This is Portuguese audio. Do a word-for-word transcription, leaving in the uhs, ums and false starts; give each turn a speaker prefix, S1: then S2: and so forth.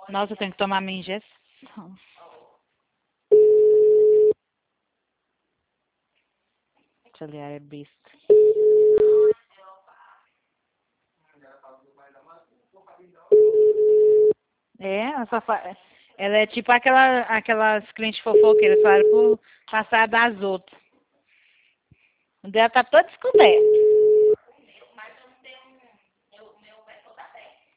S1: Nossa, eu tenho que tomar minha injeção. Deixa eu ler, é besta. É, ela só fa... ela é tipo aquela, aquelas clientes fofoqueiras, falaram por passar das outras. O dela tá todo descoberto.